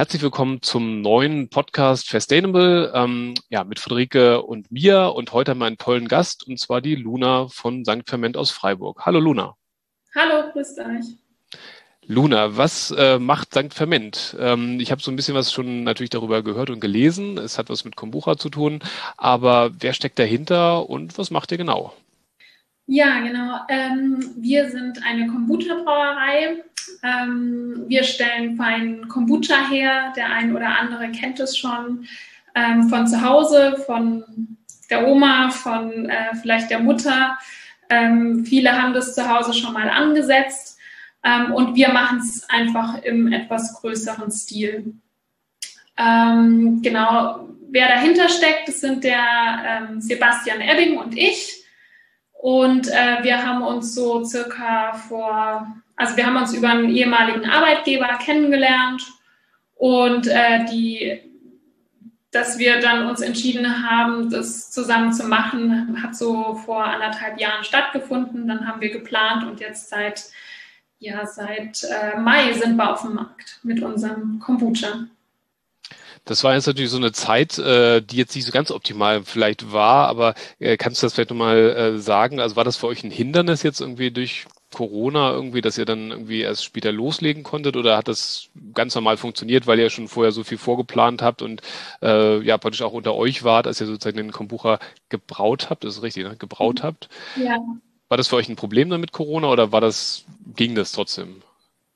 Herzlich willkommen zum neuen Podcast Fairstainable, mit Friederike und mir. Und heute haben wir einen tollen Gast, und zwar die Luna von St. Ferment aus Freiburg. Hallo Luna. Hallo, grüßt euch. Luna, was macht St. Ferment? Ich habe so ein bisschen was schon natürlich darüber gehört und gelesen. Es hat was mit Kombucha zu tun. Aber wer steckt dahinter und was macht ihr genau? Ja, genau. Wir sind eine Kombucha-Brauerei. Wir stellen feinen Kombucha her. Der ein oder andere kennt es schon von zu Hause, von der Oma, von vielleicht der Mutter. Viele haben das zu Hause schon mal angesetzt. Und wir machen es einfach im etwas größeren Stil. Genau, wer dahinter steckt, das sind der Sebastian Ebbing und ich. Und wir haben uns so wir haben uns über einen ehemaligen Arbeitgeber kennengelernt und dass wir dann uns entschieden haben, das zusammen zu machen, hat so vor 1,5 Jahren stattgefunden. Dann haben wir geplant und jetzt seit Mai sind wir auf dem Markt mit unserem Kombucha. Das war jetzt natürlich so eine Zeit, die jetzt nicht so ganz optimal vielleicht war, aber kannst du das vielleicht nochmal sagen? Also war das für euch ein Hindernis jetzt irgendwie durch Corona irgendwie, dass ihr dann irgendwie erst später loslegen konntet, oder hat das ganz normal funktioniert, weil ihr schon vorher so viel vorgeplant habt und praktisch auch unter euch wart, als ihr sozusagen den Kombucha gebraut habt? Das ist richtig, ne? Gebraut habt. Ja. War das für euch ein Problem dann mit Corona oder ging das trotzdem?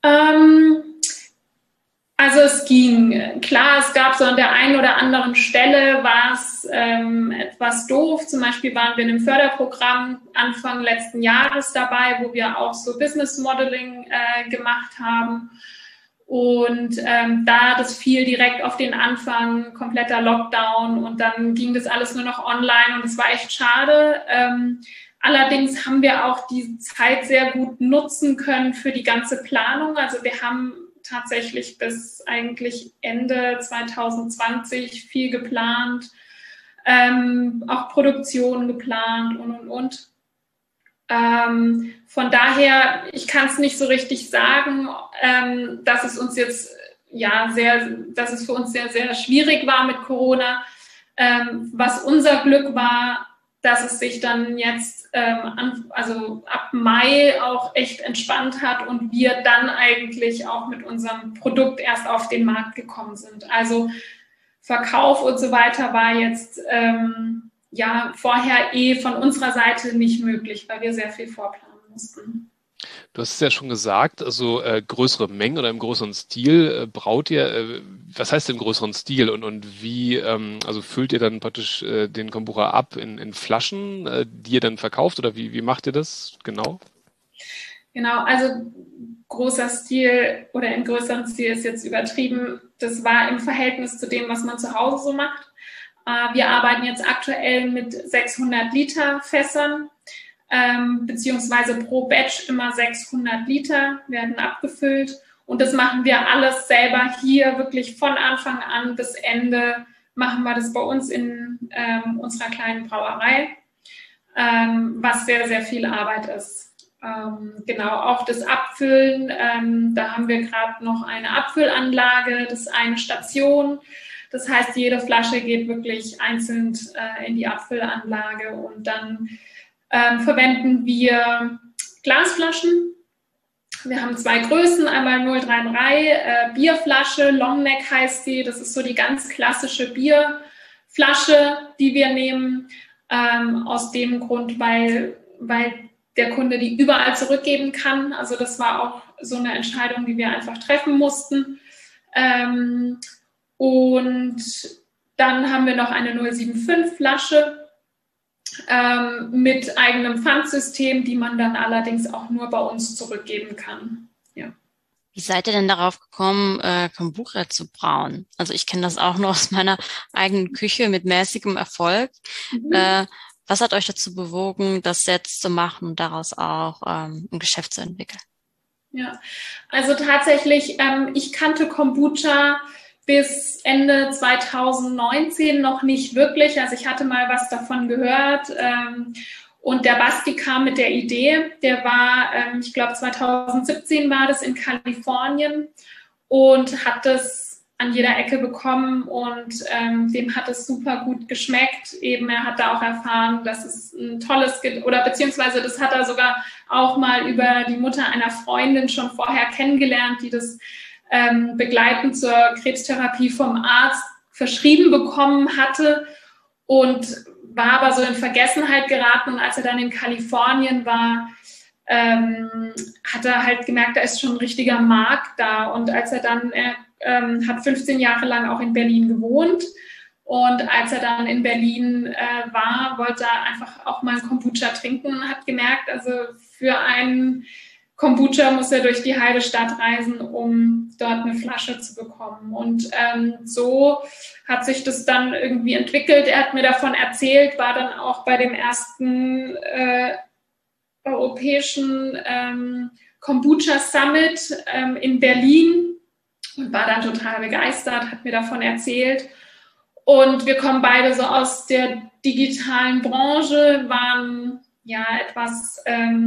Also es ging. Klar, es gab so an der einen oder anderen Stelle war es etwas doof. Zum Beispiel waren wir in einem Förderprogramm Anfang letzten Jahres dabei, wo wir auch so Business Modeling gemacht haben. Und das fiel direkt auf den Anfang, kompletter Lockdown, und dann ging das alles nur noch online und es war echt schade. Allerdings haben wir auch die Zeit sehr gut nutzen können für die ganze Planung. Also wir haben tatsächlich bis eigentlich Ende 2020 viel geplant, auch Produktion geplant und. Von daher, ich kann es nicht so richtig sagen, dass es uns jetzt dass es für uns sehr, sehr schwierig war mit Corona. Was unser Glück war, dass es sich dann jetzt ab Mai auch echt entspannt hat und wir dann eigentlich auch mit unserem Produkt erst auf den Markt gekommen sind. Also Verkauf und so weiter war jetzt vorher von unserer Seite nicht möglich, weil wir sehr viel vorplanen mussten. Du hast es ja schon gesagt, also größere Mengen oder im größeren Stil braut ihr. Was heißt im größeren Stil und wie, füllt ihr dann praktisch den Kombucha ab in Flaschen, die ihr dann verkauft, oder wie macht ihr das genau? Genau, also großer Stil oder im größeren Stil ist jetzt übertrieben. Das war im Verhältnis zu dem, was man zu Hause so macht. Wir arbeiten jetzt aktuell mit 600 Liter Fässern, beziehungsweise pro Batch immer 600 Liter werden abgefüllt. Und das machen wir alles selber hier, wirklich von Anfang an bis Ende machen wir das bei uns in unserer kleinen Brauerei, was sehr, sehr viel Arbeit ist. Genau, auch das Abfüllen, da haben wir gerade noch eine Abfüllanlage, das ist eine Station. Das heißt, jede Flasche geht wirklich einzeln in die Abfüllanlage, und dann verwenden wir Glasflaschen. Wir haben 2 Größen, einmal 033 Bierflasche, Longneck heißt die. Das ist so die ganz klassische Bierflasche, die wir nehmen, aus dem Grund, weil der Kunde die überall zurückgeben kann. Also das war auch so eine Entscheidung, die wir einfach treffen mussten. Und dann haben wir noch eine 075 Flasche mit eigenem Pfandsystem, die man dann allerdings auch nur bei uns zurückgeben kann. Ja. Wie seid ihr denn darauf gekommen, Kombucha zu brauen? Also ich kenne das auch noch aus meiner eigenen Küche mit mäßigem Erfolg. Was hat euch dazu bewogen, das jetzt zu machen und daraus auch ein Geschäft zu entwickeln? Ja, also tatsächlich, ich kannte Kombucha bis Ende 2019 noch nicht wirklich. Also ich hatte mal was davon gehört. Und der Basti kam mit der Idee. Der war, ich glaube 2017 war das in Kalifornien und hat das an jeder Ecke bekommen und dem hat es super gut geschmeckt. Eben, er hat da auch erfahren, dass es ein tolles, oder beziehungsweise das hat er sogar auch mal über die Mutter einer Freundin schon vorher kennengelernt, die das begleitend zur Krebstherapie vom Arzt verschrieben bekommen hatte und war aber so in Vergessenheit geraten. Und als er dann in Kalifornien war, hat er halt gemerkt, da ist schon ein richtiger Markt da. Und als er dann, hat 15 Jahre lang auch in Berlin gewohnt. Und als er dann in Berlin war, wollte er einfach auch mal Kombucha trinken und hat gemerkt, also für einen Kombucha muss er durch die halbe Stadt reisen, um dort eine Flasche zu bekommen. Und so hat sich das dann irgendwie entwickelt. Er hat mir davon erzählt, war dann auch bei dem ersten europäischen Kombucha Summit in Berlin und war dann total begeistert, hat mir davon erzählt. Und wir kommen beide so aus der digitalen Branche, waren ja etwas,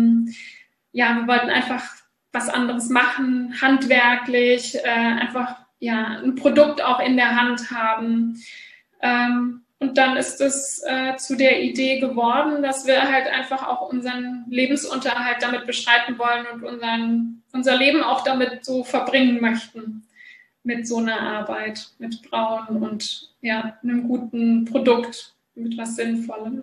wir wollten einfach was anderes machen, handwerklich, einfach ja ein Produkt auch in der Hand haben. Und dann ist es zu der Idee geworden, dass wir halt einfach auch unseren Lebensunterhalt damit bestreiten wollen und unser Leben auch damit so verbringen möchten. Mit so einer Arbeit, mit Brauen und ja, einem guten Produkt, mit was Sinnvollem.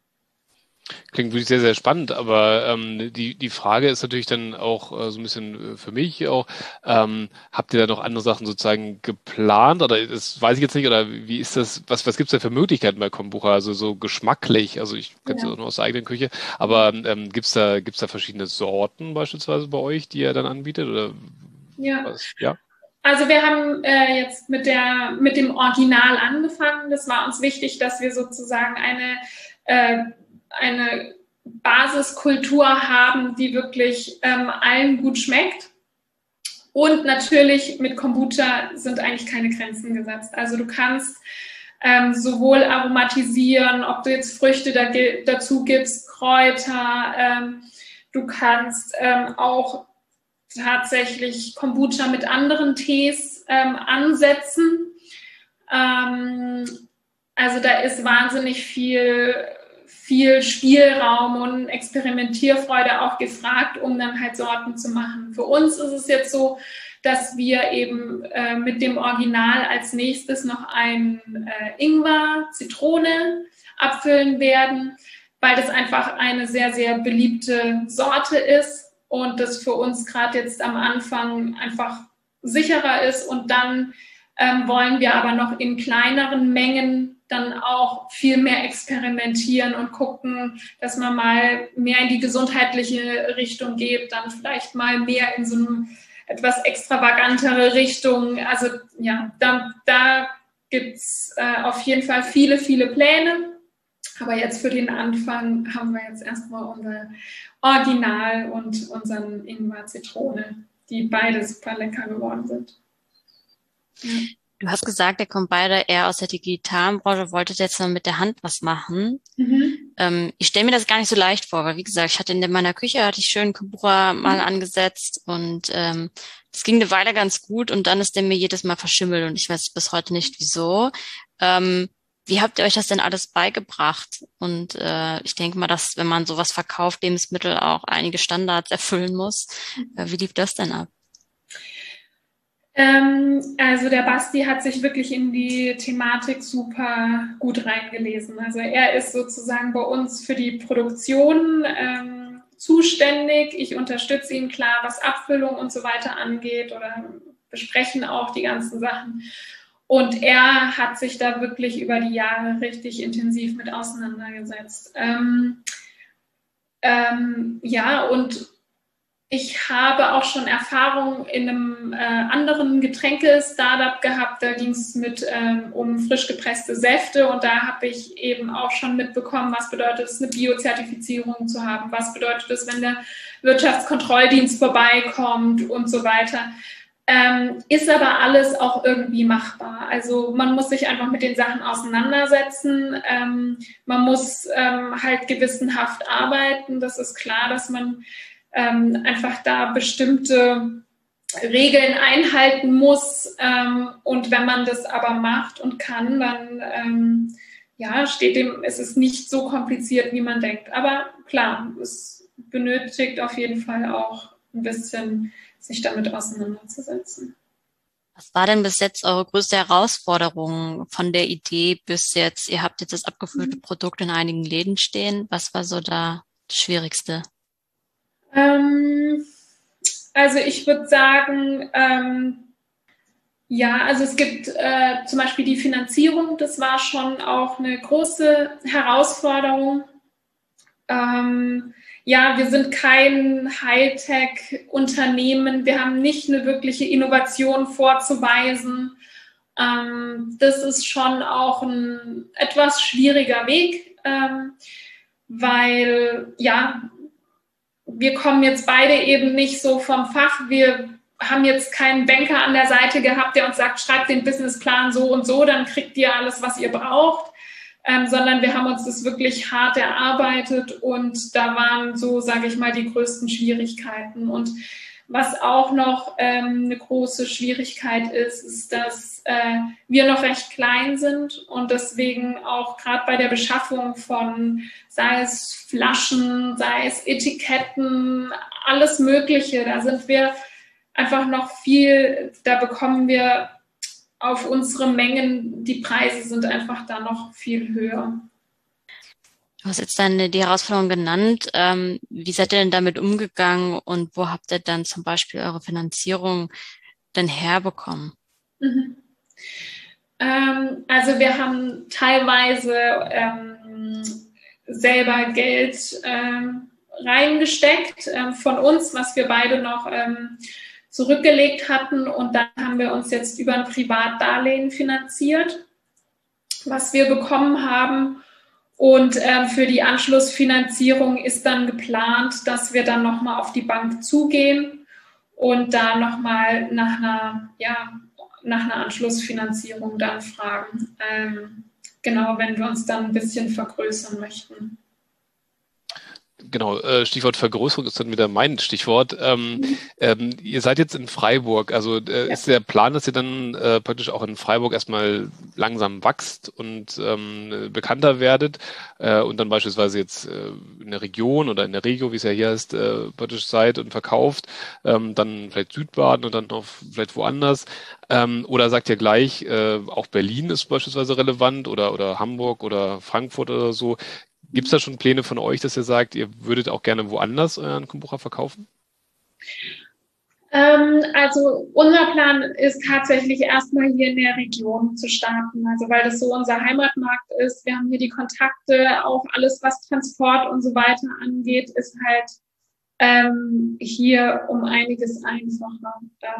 Klingt wirklich sehr, sehr spannend, aber die Frage ist natürlich dann auch so ein bisschen für mich auch, habt ihr da noch andere Sachen sozusagen geplant oder das weiß ich jetzt nicht, oder wie ist das, was gibt es da für Möglichkeiten bei Kombucha, also so geschmacklich, also ich kenne es ja auch nur aus der eigenen Küche, aber gibt's da verschiedene Sorten beispielsweise bei euch, die ihr dann anbietet oder ja. was? Ja. Also wir haben jetzt mit dem Original angefangen. Das war uns wichtig, dass wir sozusagen eine Basiskultur haben, die wirklich allen gut schmeckt. Und natürlich mit Kombucha sind eigentlich keine Grenzen gesetzt. Also du kannst sowohl aromatisieren, ob du jetzt Früchte dazu gibst, Kräuter. Du kannst auch tatsächlich Kombucha mit anderen Tees ansetzen. Also da ist wahnsinnig viel Spielraum und Experimentierfreude auch gefragt, um dann halt Sorten zu machen. Für uns ist es jetzt so, dass wir eben mit dem Original als nächstes noch ein Ingwer-Zitrone abfüllen werden, weil das einfach eine sehr, sehr beliebte Sorte ist. Und das für uns gerade jetzt am Anfang einfach sicherer ist. Und dann wollen wir aber noch in kleineren Mengen dann auch viel mehr experimentieren und gucken, dass man mal mehr in die gesundheitliche Richtung geht, dann vielleicht mal mehr in so eine etwas extravagantere Richtung. Also ja, da gibt es auf jeden Fall viele, viele Pläne. Aber jetzt für den Anfang haben wir jetzt erstmal unser Original und unseren Ingwer-Zitrone, die beide super lecker geworden sind. Ja. Du hast gesagt, ihr kommt beide eher aus der digitalen Branche, wolltet jetzt mal mit der Hand was machen. Mhm. Ich stelle mir das gar nicht so leicht vor, weil wie gesagt, ich hatte in meiner Küche schön Kombucha mal angesetzt und das ging eine Weile ganz gut und dann ist der mir jedes Mal verschimmelt und ich weiß bis heute nicht wieso. Wie habt ihr euch das denn alles beigebracht? Und ich denke mal, dass wenn man sowas verkauft, Lebensmittel auch einige Standards erfüllen muss. Wie lief das denn ab? Also der Basti hat sich wirklich in die Thematik super gut reingelesen. Also er ist sozusagen bei uns für die Produktion zuständig. Ich unterstütze ihn klar, was Abfüllung und so weiter angeht oder besprechen auch die ganzen Sachen. Und er hat sich da wirklich über die Jahre richtig intensiv mit auseinandergesetzt. Ja, und ich habe auch schon Erfahrung in einem anderen Getränke-Startup gehabt. Da ging es um frisch gepresste Säfte und da habe ich eben auch schon mitbekommen, was bedeutet es, eine Biozertifizierung zu haben, was bedeutet es, wenn der Wirtschaftskontrolldienst vorbeikommt und so weiter. Ist aber alles auch irgendwie machbar. Also man muss sich einfach mit den Sachen auseinandersetzen. Man muss halt gewissenhaft arbeiten. Das ist klar, dass man einfach da bestimmte Regeln einhalten muss. Und wenn man das aber macht und kann, dann ist es nicht so kompliziert, wie man denkt. Aber klar, es benötigt auf jeden Fall auch ein bisschen, sich damit auseinanderzusetzen. Was war denn bis jetzt eure größte Herausforderung von der Idee bis jetzt? Ihr habt jetzt das abgefüllte Produkt in einigen Läden stehen. Was war so da das Schwierigste? Also ich würde sagen, also es gibt zum Beispiel die Finanzierung, das war schon auch eine große Herausforderung. Wir sind kein Hightech-Unternehmen, wir haben nicht eine wirkliche Innovation vorzuweisen. Das ist schon auch ein etwas schwieriger Weg, weil wir kommen jetzt beide eben nicht so vom Fach. Wir haben jetzt keinen Banker an der Seite gehabt, der uns sagt, schreibt den Businessplan so und so, dann kriegt ihr alles, was ihr braucht. Sondern wir haben uns das wirklich hart erarbeitet und da waren so, sage ich mal, die größten Schwierigkeiten. Und was auch noch eine große Schwierigkeit ist, dass wir noch recht klein sind und deswegen auch gerade bei der Beschaffung von, sei es Flaschen, sei es Etiketten, alles Mögliche, da sind wir einfach noch da bekommen wir auf unsere Mengen, die Preise sind einfach da noch viel höher. Du hast jetzt dann die Herausforderung genannt. Wie seid ihr denn damit umgegangen und wo habt ihr dann zum Beispiel eure Finanzierung denn herbekommen? Also wir haben teilweise selber Geld reingesteckt von uns, was wir beide noch zurückgelegt hatten und dann haben wir uns jetzt über ein Privatdarlehen finanziert, was wir bekommen haben und für die Anschlussfinanzierung ist dann geplant, dass wir dann nochmal auf die Bank zugehen und da nochmal nach einer Anschlussfinanzierung dann fragen, wenn wir uns dann ein bisschen vergrößern möchten. Genau, Stichwort Vergrößerung ist dann wieder mein Stichwort. Ihr seid jetzt in Freiburg, also ist der Plan, dass ihr dann praktisch auch in Freiburg erstmal langsam wächst und bekannter werdet und dann beispielsweise jetzt in der Region oder in der Regio, wie es ja hier heißt, praktisch seid und verkauft, dann vielleicht Südbaden und dann noch vielleicht woanders. Oder sagt ihr gleich, auch Berlin ist beispielsweise relevant oder Hamburg oder Frankfurt oder so? Gibt es da schon Pläne von euch, dass ihr sagt, ihr würdet auch gerne woanders euren Kombucha verkaufen? Also unser Plan ist tatsächlich erstmal hier in der Region zu starten, also weil das so unser Heimatmarkt ist. Wir haben hier die Kontakte, auch alles, was Transport und so weiter angeht, ist halt hier um einiges einfacher.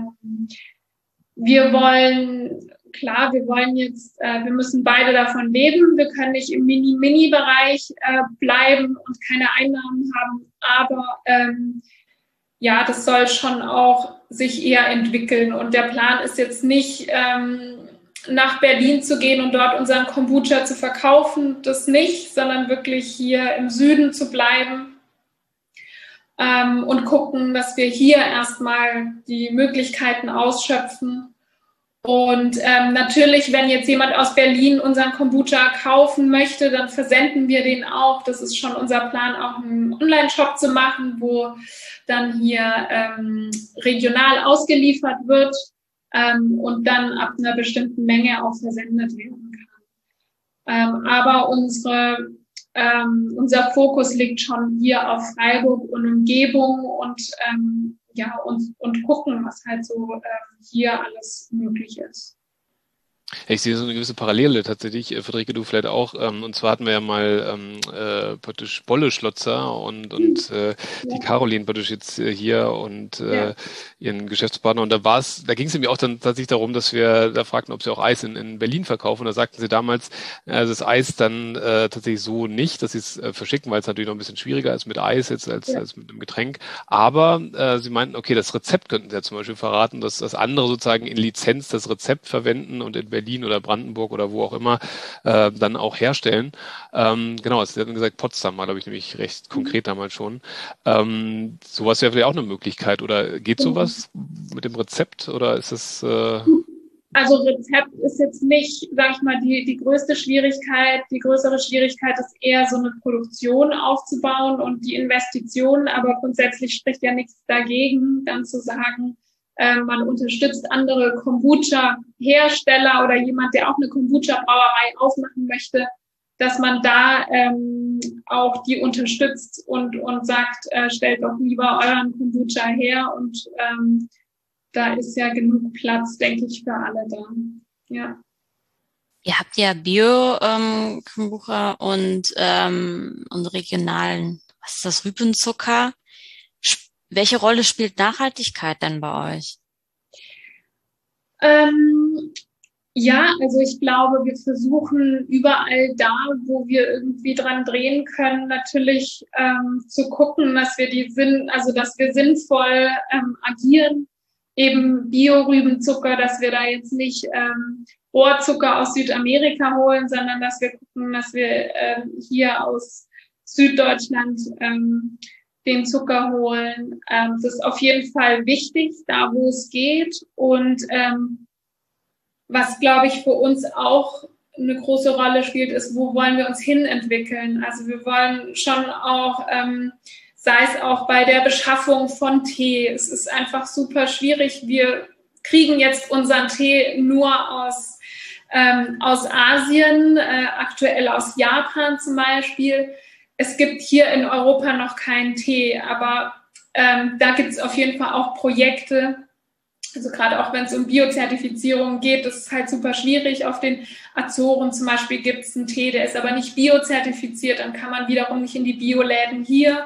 Wir müssen beide davon leben. Wir können nicht im Mini-Bereich bleiben und keine Einnahmen haben, aber das soll schon auch sich eher entwickeln. Und der Plan ist jetzt nicht, nach Berlin zu gehen und dort unseren Kombucha zu verkaufen, das nicht, sondern wirklich hier im Süden zu bleiben und gucken, dass wir hier erstmal die Möglichkeiten ausschöpfen. Und natürlich, wenn jetzt jemand aus Berlin unseren Kombucha kaufen möchte, dann versenden wir den auch. Das ist schon unser Plan, auch einen Online-Shop zu machen, wo dann hier regional ausgeliefert wird und dann ab einer bestimmten Menge auch versendet werden kann. Aber unser Fokus liegt schon hier auf Freiburg und Umgebung und gucken, was halt so hier alles möglich ist. Ich sehe so eine gewisse Parallele tatsächlich, Friederike, du vielleicht auch. Und zwar hatten wir ja mal praktisch Bolle Schlotzer und die Caroline praktisch jetzt hier und ihren Geschäftspartner. Und da ging es nämlich auch dann tatsächlich darum, dass wir da fragten, ob sie auch Eis in Berlin verkaufen. Und da sagten sie damals, das Eis dann tatsächlich so nicht, dass sie es verschicken, weil es natürlich noch ein bisschen schwieriger ist mit Eis jetzt als mit einem Getränk. Aber sie meinten, okay, das Rezept könnten sie ja zum Beispiel verraten, dass andere sozusagen in Lizenz das Rezept verwenden und in Berlin Berlin oder Brandenburg oder wo auch immer dann auch herstellen. Genau, also Sie hatten gesagt, Potsdam war, glaube ich, nämlich recht konkret damals schon. Sowas wäre vielleicht auch eine Möglichkeit. Oder geht sowas mit dem Rezept oder ist es... Also Rezept ist jetzt nicht, sag ich mal, die größte Schwierigkeit. Die größere Schwierigkeit ist eher so eine Produktion aufzubauen und die Investitionen. Aber grundsätzlich spricht ja nichts dagegen, dann zu sagen, man unterstützt andere Kombucha-Hersteller oder jemand, der auch eine Kombucha-Brauerei aufmachen möchte, dass man da auch die unterstützt und sagt, stellt doch lieber euren Kombucha her und da ist ja genug Platz, denke ich, für alle da. Ja. Ihr habt ja Bio-Kombucha und regionalen, was ist das, Rübenzucker? Welche Rolle spielt Nachhaltigkeit denn bei euch? Ja, also ich glaube, wir versuchen überall da, wo wir irgendwie dran drehen können, natürlich zu gucken, dass wir dass wir sinnvoll agieren. Eben Bio-Rübenzucker, dass wir da jetzt nicht Rohrzucker aus Südamerika holen, sondern dass wir gucken, dass wir hier aus Süddeutschland den Zucker holen. Das ist auf jeden Fall wichtig, da wo es geht. Und was, glaube ich, für uns auch eine große Rolle spielt, ist, wo wollen wir uns hin entwickeln? Also wir wollen schon auch sei es auch bei der Beschaffung von Tee. Es ist einfach super schwierig. Wir kriegen jetzt unseren Tee nur aus Asien, aktuell aus Japan zum Beispiel. Es gibt hier in Europa noch keinen Tee, aber da gibt es auf jeden Fall auch Projekte. Also gerade auch wenn es um Biozertifizierung geht, das ist halt super schwierig. Auf den Azoren zum Beispiel gibt es einen Tee, der ist aber nicht biozertifiziert. Dann kann man wiederum nicht in die Bioläden hier.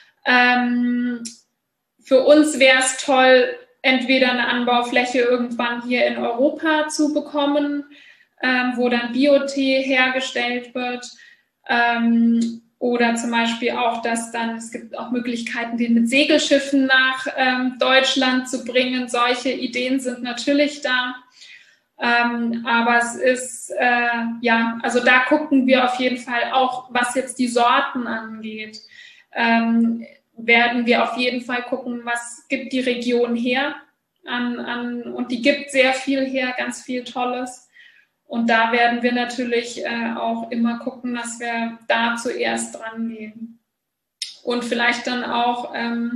Für uns wäre es toll, entweder eine Anbaufläche irgendwann hier in Europa zu bekommen, wo dann Biotee hergestellt wird. Oder zum Beispiel auch, es gibt auch Möglichkeiten, den mit Segelschiffen nach Deutschland zu bringen. Solche Ideen sind natürlich da. Aber es ist, also da gucken wir auf jeden Fall auch, was jetzt die Sorten angeht. Werden wir auf jeden Fall gucken, was gibt die Region her und die gibt sehr viel her, ganz viel Tolles. Und da werden wir natürlich auch immer gucken, dass wir da zuerst dran gehen. Und vielleicht dann auch,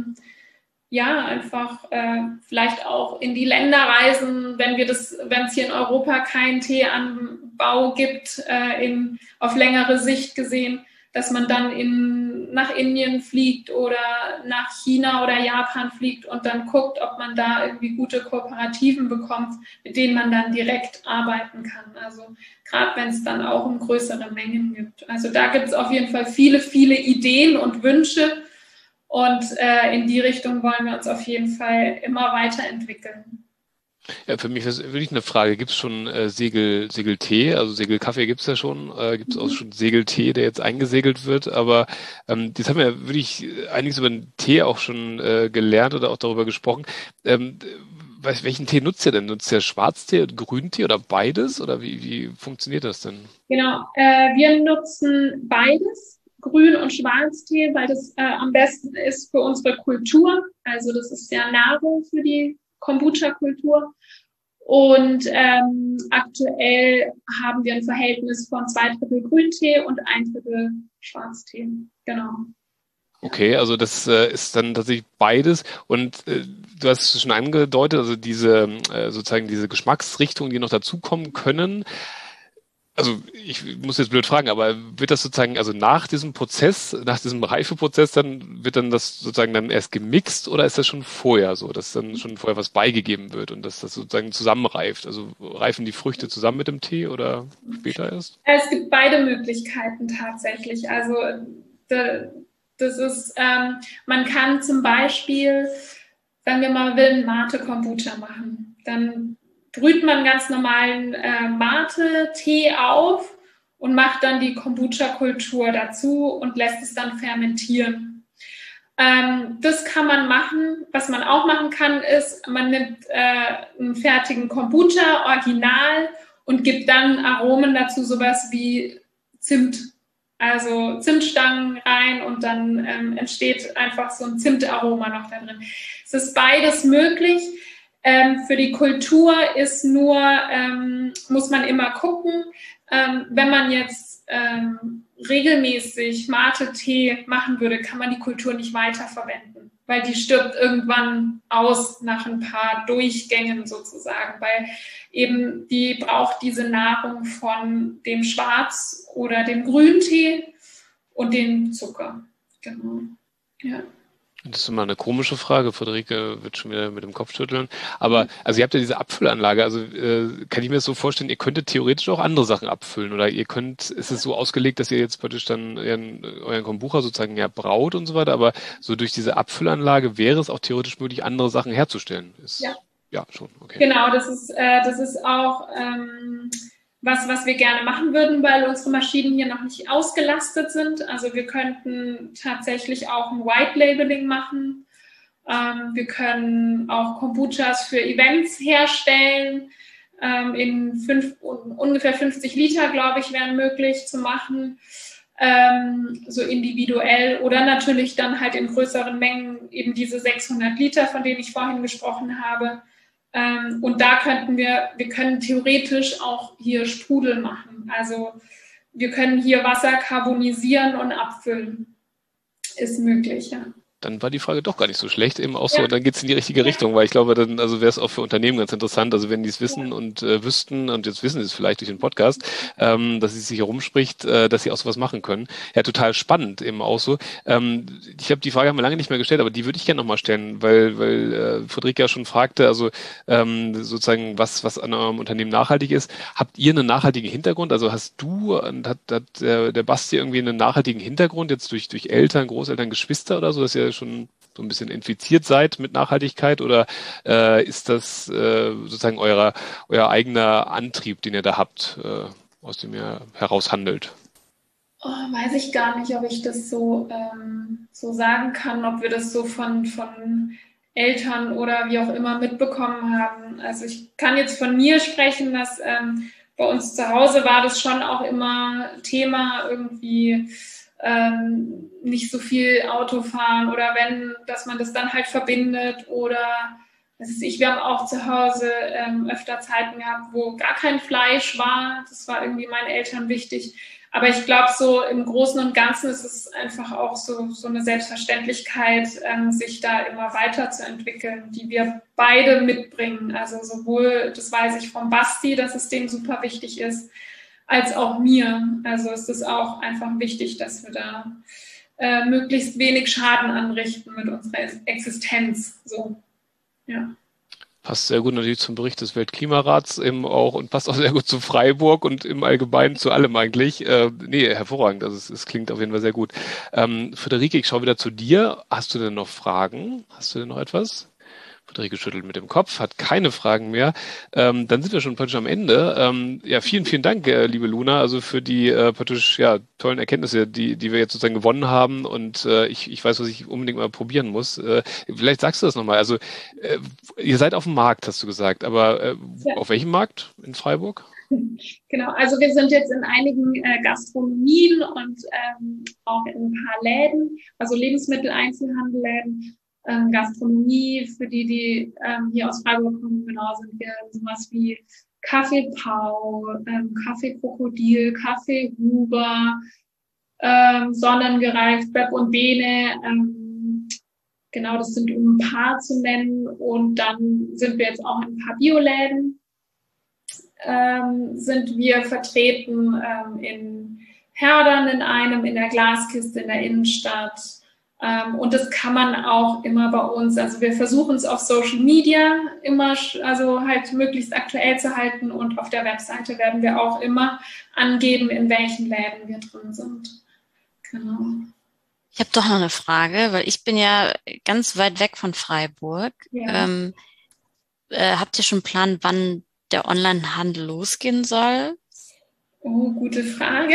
vielleicht auch in die Länder reisen, wenn es hier in Europa keinen Teeanbau gibt, auf längere Sicht gesehen, dass man dann nach Indien fliegt oder nach China oder Japan fliegt und dann guckt, ob man da irgendwie gute Kooperativen bekommt, mit denen man dann direkt arbeiten kann. Also gerade wenn es dann auch um größere Mengen gibt. Also da gibt es auf jeden Fall viele, viele Ideen und Wünsche und in die Richtung wollen wir uns auf jeden Fall immer weiterentwickeln. Ja, für mich ist wirklich eine Frage, gibt es schon Segeltee? Also Segelkaffee gibt es ja schon, gibt es auch schon Segeltee, der jetzt eingesegelt wird, aber jetzt haben wir ja wirklich einiges über den Tee auch schon gelernt oder auch darüber gesprochen. Welchen Tee nutzt ihr denn? Nutzt ihr Schwarztee, Grüntee oder beides? Oder wie funktioniert das denn? Genau, wir nutzen beides, Grün- und Schwarztee, weil das am besten ist für unsere Kultur. Also das ist ja Nahrung für die Kombucha-Kultur. Und aktuell haben wir ein Verhältnis von 2/3 Grüntee und 1/3 Schwarztee. Genau. Okay, also das ist dann tatsächlich beides. Und du hast es schon angedeutet, also sozusagen diese Geschmacksrichtungen, die noch dazukommen können. Also ich muss jetzt blöd fragen, aber wird das sozusagen, also nach diesem Prozess, nach diesem Reifeprozess, wird dann das sozusagen dann erst gemixt oder ist das schon vorher so, dass dann schon vorher was beigegeben wird und dass das sozusagen zusammenreift? Also reifen die Früchte zusammen mit dem Tee oder später erst? Es gibt beide Möglichkeiten tatsächlich. Also das ist, man kann zum Beispiel, sagen wir mal, man will einen Mate-Kombucha machen, dann brüht man ganz normalen Mate-Tee auf und macht dann die Kombucha-Kultur dazu und lässt es dann fermentieren. Das kann man machen. Was man auch machen kann, ist, man nimmt einen fertigen Kombucha, original, und gibt dann Aromen dazu, sowas wie Zimt. Also Zimtstangen rein und dann entsteht einfach so ein Zimtaroma noch da drin. Es ist beides möglich. Für die Kultur ist nur, muss man immer gucken, wenn man jetzt regelmäßig Mate-Tee machen würde, kann man die Kultur nicht weiterverwenden, weil die stirbt irgendwann aus nach ein paar Durchgängen sozusagen, weil eben die braucht diese Nahrung von dem Schwarz- oder dem Grüntee und dem Zucker. Genau. Ja. Das ist immer eine komische Frage. Friederike wird schon wieder mit dem Kopf schütteln. Aber also ihr habt ja diese Abfüllanlage. Also kann ich mir das so vorstellen, ihr könntet theoretisch auch andere Sachen abfüllen oder ihr könnt, ist es so ausgelegt, dass ihr jetzt praktisch dann euren Kombucha sozusagen ja braut und so weiter, aber so durch diese Abfüllanlage wäre es auch theoretisch möglich, andere Sachen herzustellen. Ja, schon, okay. Genau, das ist auch was wir gerne machen würden, weil unsere Maschinen hier noch nicht ausgelastet sind. Also wir könnten tatsächlich auch ein White Labeling machen. Wir können auch Kombuchas für Events herstellen. Ungefähr 50 Liter, glaube ich, wären möglich zu machen. So individuell oder natürlich dann halt in größeren Mengen eben diese 600 Liter, von denen ich vorhin gesprochen habe. Und da wir können theoretisch auch hier Sprudel machen. Also wir können hier Wasser karbonisieren und abfüllen. Ist möglich, ja. Dann war die Frage doch gar nicht so schlecht, eben auch so, und dann geht's in die richtige Richtung, weil ich glaube, dann, also wäre es auch für Unternehmen ganz interessant, also wenn die es wissen und wüssten, und jetzt wissen sie es vielleicht durch den Podcast, dass es sich herumspricht, dass sie auch sowas machen können. Ja, total spannend eben auch so. Ich habe die Frage haben wir lange nicht mehr gestellt, aber die würde ich gerne nochmal stellen, weil Friederike ja schon fragte, also sozusagen, was an eurem Unternehmen nachhaltig ist. Habt ihr einen nachhaltigen Hintergrund? Also hast du und hat der Basti irgendwie einen nachhaltigen Hintergrund, jetzt durch Eltern, Großeltern, Geschwister oder so, dass ihr schon so ein bisschen infiziert seid mit Nachhaltigkeit oder ist das sozusagen euer eigener Antrieb, den ihr da habt, aus dem ihr heraus handelt? Oh, weiß ich gar nicht, ob ich das so sagen kann, ob wir das so von Eltern oder wie auch immer mitbekommen haben. Also ich kann jetzt von mir sprechen, dass bei uns zu Hause war das schon auch immer Thema irgendwie nicht so viel Auto fahren oder dass man das dann halt verbindet oder wir haben auch zu Hause öfter Zeiten gehabt, wo gar kein Fleisch war. Das war irgendwie meinen Eltern wichtig. Aber ich glaube, so im Großen und Ganzen ist es einfach auch so eine Selbstverständlichkeit, sich da immer weiterzuentwickeln, die wir beide mitbringen. Also sowohl, das weiß ich vom Basti, dass es dem super wichtig ist, als auch mir. Also es ist auch einfach wichtig, dass wir da möglichst wenig Schaden anrichten mit unserer Existenz. So, ja. Passt sehr gut natürlich zum Bericht des Weltklimarats eben auch und passt auch sehr gut zu Freiburg und im Allgemeinen zu allem eigentlich. Nee, hervorragend. Also es klingt auf jeden Fall sehr gut. Friederike, ich schaue wieder zu dir. Hast du denn noch Fragen? Hast du denn noch etwas? Friederike schüttelt mit dem Kopf, hat keine Fragen mehr. Dann sind wir schon praktisch am Ende. Ja, vielen, vielen Dank, liebe Luna, also für die praktisch tollen Erkenntnisse, die wir jetzt sozusagen gewonnen haben. Und ich weiß, was ich unbedingt mal probieren muss. Vielleicht sagst du das nochmal. Also ihr seid auf dem Markt, hast du gesagt, aber auf welchem Markt in Freiburg? Genau, also wir sind jetzt in einigen Gastronomien und auch in ein paar Läden, also Lebensmitteleinzelhandelläden. Gastronomie, für die hier aus Freiburg kommen, genau, sind wir sowas wie Kaffee Pau, Kaffee Krokodil, Kaffee Huber, Sonnengereift, Böpp und Bene, genau, das sind um ein paar zu nennen. Und dann sind wir jetzt auch in ein paar Bioläden, sind wir vertreten in Herdern in einem, in der Glaskiste in der Innenstadt. Und das kann man auch immer bei uns, also wir versuchen es auf Social Media immer, also halt möglichst aktuell zu halten und auf der Webseite werden wir auch immer angeben, in welchen Läden wir drin sind. Genau. Ich habe doch noch eine Frage, weil ich bin ja ganz weit weg von Freiburg. Ja. Habt ihr schon einen Plan, wann der Onlinehandel losgehen soll? Oh, gute Frage.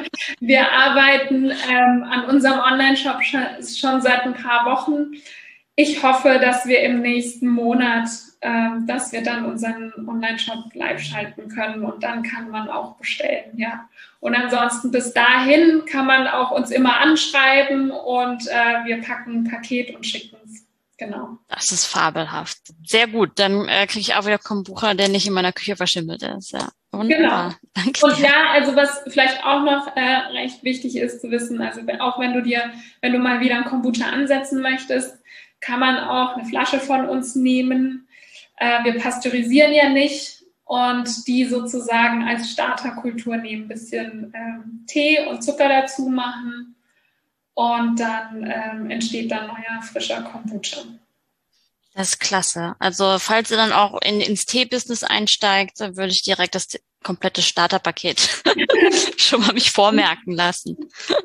Wir arbeiten an unserem Online-Shop schon seit ein paar Wochen. ich hoffe, dass wir im nächsten Monat, dass wir dann unseren Online-Shop live schalten können und dann kann man auch bestellen, ja. Und ansonsten bis dahin kann man auch uns immer anschreiben und wir packen ein Paket und schicken es. Genau. Das ist fabelhaft. Sehr gut. Dann kriege ich auch wieder Kombucha, der nicht in meiner Küche verschimmelt ist. Ja, wunderbar. Genau. Danke und dir. ja, also was vielleicht auch noch recht wichtig ist zu wissen, also auch wenn du mal wieder ein Kombucha ansetzen möchtest, kann man auch eine Flasche von uns nehmen. Wir pasteurisieren ja nicht und die sozusagen als Starterkultur nehmen, ein bisschen Tee und Zucker dazu machen und dann entsteht dann neuer, frischer Kombucha. Das ist klasse. Also falls ihr dann auch ins Tee-Business einsteigt, dann würde ich direkt das komplette Starterpaket schon mal mich vormerken lassen.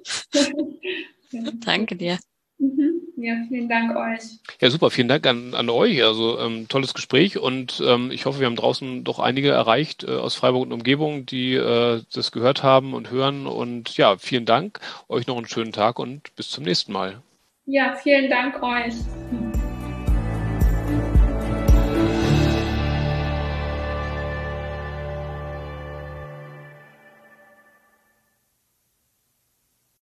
Danke dir. Ja, vielen Dank euch. Ja, super. Vielen Dank an euch. Also tolles Gespräch und ich hoffe, wir haben draußen doch einige erreicht aus Freiburg und Umgebung, die das gehört haben und hören. Und ja, vielen Dank. Euch noch einen schönen Tag und bis zum nächsten Mal. Ja, vielen Dank euch.